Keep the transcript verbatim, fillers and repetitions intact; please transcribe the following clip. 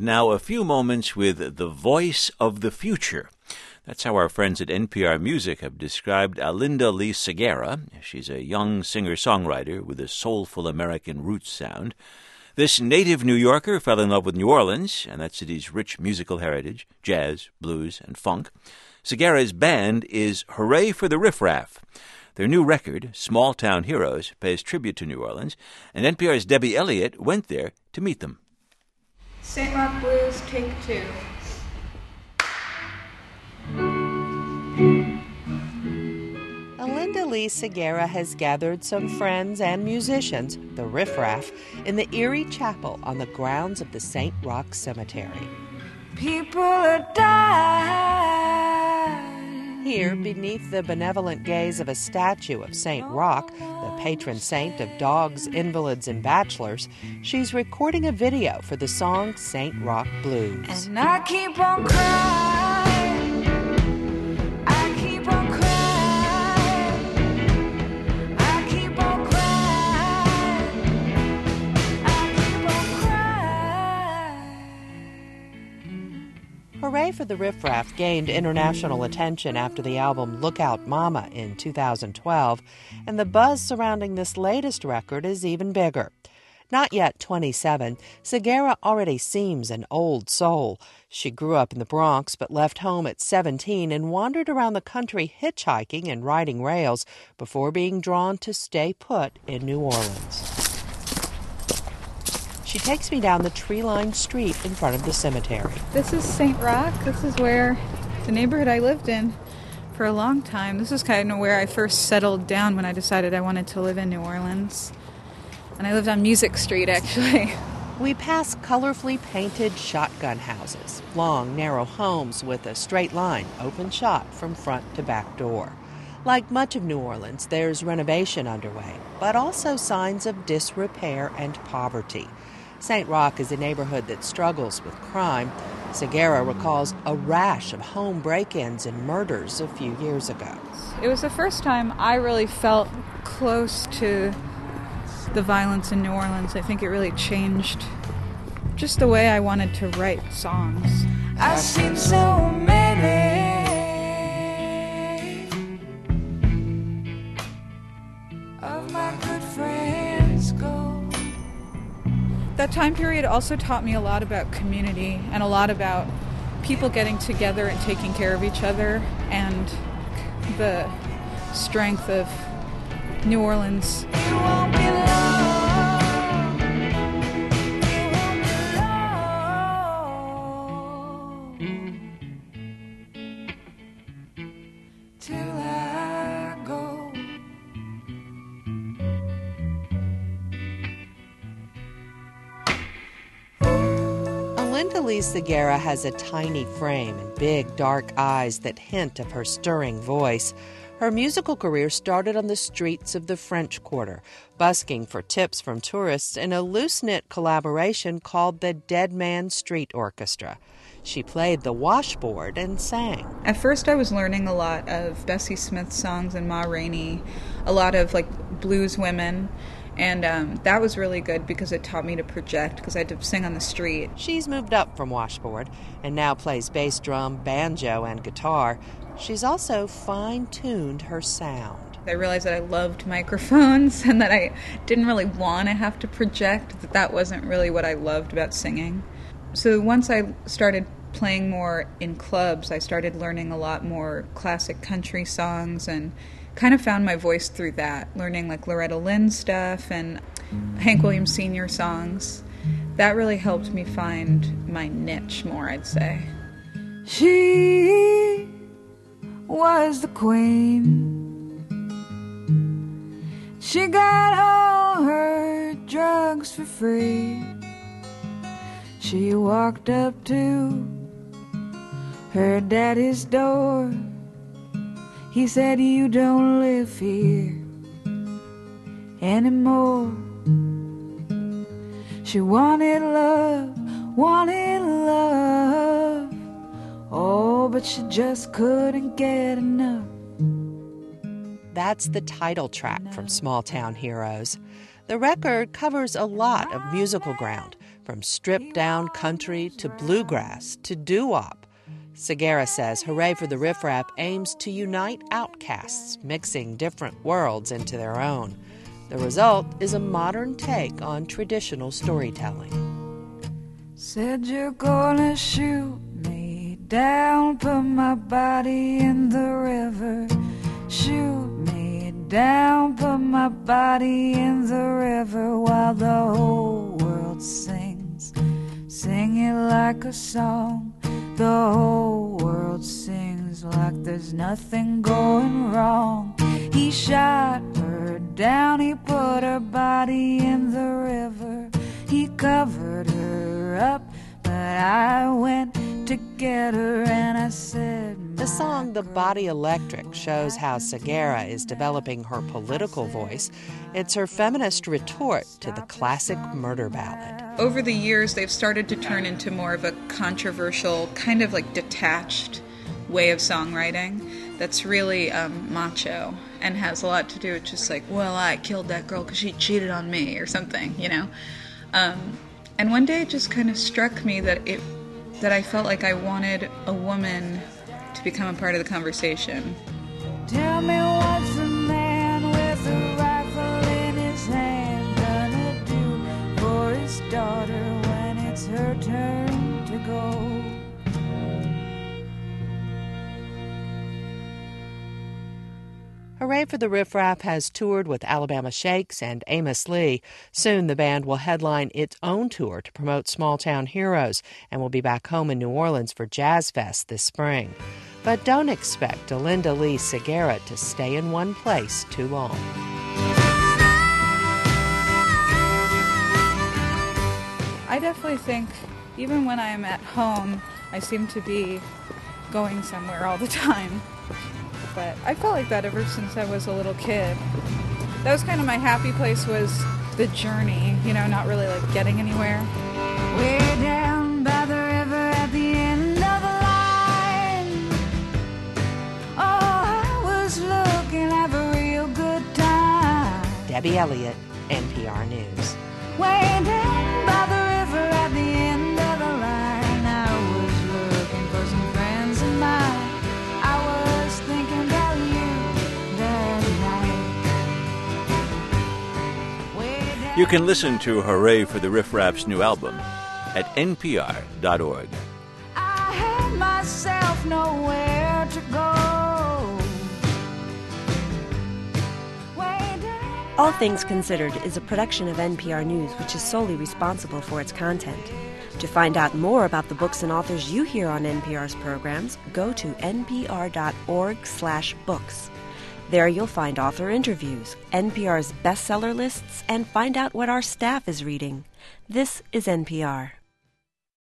now a few moments with The Voice of the Future. That's how our friends at N P R Music have described Alinda Lee Segarra. She's a young singer-songwriter with a soulful American roots sound. This native New Yorker fell in love with New Orleans and that city's rich musical heritage, jazz, blues, and funk. Segarra's band is Hooray for the Riff Raff. Their new record, Small Town Heroes, pays tribute to New Orleans, and N P R's Debbie Elliott went there to meet them. Saint Roch Blues, take two. Alinda Lee Segarra has gathered some friends and musicians, the Riff Raff, in the Erie Chapel on the grounds of the Saint Roch Cemetery. People are dying. Here, beneath the benevolent gaze of a statue of Saint Roch, the patron saint of dogs, invalids, and bachelors, she's recording a video for the song Saint Roch Blues. And I keep on crying. I keep on crying. I keep on crying. I keep on crying. Hooray for the Riff Raff gained international attention after the album Look Out Mama in two thousand twelve, and the buzz surrounding this latest record is even bigger. Not yet twenty-seven, Segarra already seems an old soul. She grew up in the Bronx but left home at seventeen and wandered around the country hitchhiking and riding rails before being drawn to stay put in New Orleans. She takes me down the tree-lined street in front of the cemetery. This is Saint Roch. This is where the neighborhood I lived in for a long time. This is kind of where I first settled down when I decided I wanted to live in New Orleans. And I lived on Music Street, actually. We pass colorfully painted shotgun houses, long, narrow homes with a straight line, open shot from front to back door. Like much of New Orleans, there's renovation underway, but also signs of disrepair and poverty. Saint Roch is a neighborhood that struggles with crime. Segarra recalls a rash of home break-ins and murders a few years ago. It was the first time I really felt close to the violence in New Orleans. I think it really changed just the way I wanted to write songs. I've seen so many of my good friends go. That time period also taught me a lot about community and a lot about people getting together and taking care of each other and the strength of New Orleans. You won't be long. You won't be long till I go. Alinda Lee Segarra has a tiny frame and big, dark eyes that hint of her stirring voice. Her musical career started on the streets of the French Quarter, busking for tips from tourists in a loose-knit collaboration called the Dead Man Street Orchestra. She played the washboard and sang. At first I was learning a lot of Bessie Smith songs and Ma Rainey, a lot of like blues women, and um, that was really good because it taught me to project because I had to sing on the street. She's moved up from washboard and now plays bass drum, banjo, and guitar. She's also fine-tuned her sound. I realized that I loved microphones and that I didn't really want to have to project, that that wasn't really what I loved about singing. So once I started playing more in clubs, I started learning a lot more classic country songs and kind of found my voice through that, learning like Loretta Lynn stuff and Hank Williams Senior songs. That really helped me find my niche more, I'd say. She was the queen. She got all her drugs for free. She walked up to her daddy's door. He said, "You don't live here anymore." She wanted love, wanted love. Oh, but she just couldn't get enough. That's the title track from Small Town Heroes. The record covers a lot of musical ground, from stripped-down country to bluegrass to doo-wop. Segarra says Hooray for the Riff Raff aims to unite outcasts, mixing different worlds into their own. The result is a modern take on traditional storytelling. Said you're gonna shoot me down, put my body in the river. Shoot me down, put my body in the river while the whole world sings. Sing it like a song. The whole world sings like there's nothing going wrong. He shot her down, he put her body in the river. He covered her up, but I went to get her and I said... The song The Body Electric shows how Segarra is developing her political voice. It's her feminist retort to the classic murder ballad. Over the years, they've started to turn into more of a controversial, kind of like detached way of songwriting that's really um, macho and has a lot to do with just like, well, I killed that girl because she cheated on me or something, you know? Um, and one day it just kind of struck me that it that I felt like I wanted a woman to become a part of the conversation. Tell me what's a man with a rifle in his hand gonna do for his daughter when it's her turn to go? Hooray for the Riff Raff has toured with Alabama Shakes and Amos Lee. Soon the band will headline its own tour to promote Small Town Heroes and will be back home in New Orleans for Jazz Fest this spring. But don't expect Alinda Lee Segarra to stay in one place too long. I definitely think, even when I'm at home, I seem to be going somewhere all the time. But I felt like that ever since I was a little kid. That was kind of my happy place, was the journey, you know, not really like getting anywhere. Way down by the river at the end of the line. Oh, I was looking at a real good time. Debbie Elliott, N P R News. Way down by the river at the end of the line. I was looking for some friends of mine. I was thinking about you that night. Way down. You can listen to Hooray for the Riff Raff's new album at N P R dot org. I had myself nowhere to go. Way down. All Things Considered is a production of N P R News, which is solely responsible for its content. To find out more about the books and authors you hear on N P R's programs, go to N P R dot org slash books. There you'll find author interviews, N P R's bestseller lists, and find out what our staff is reading. This is N P R.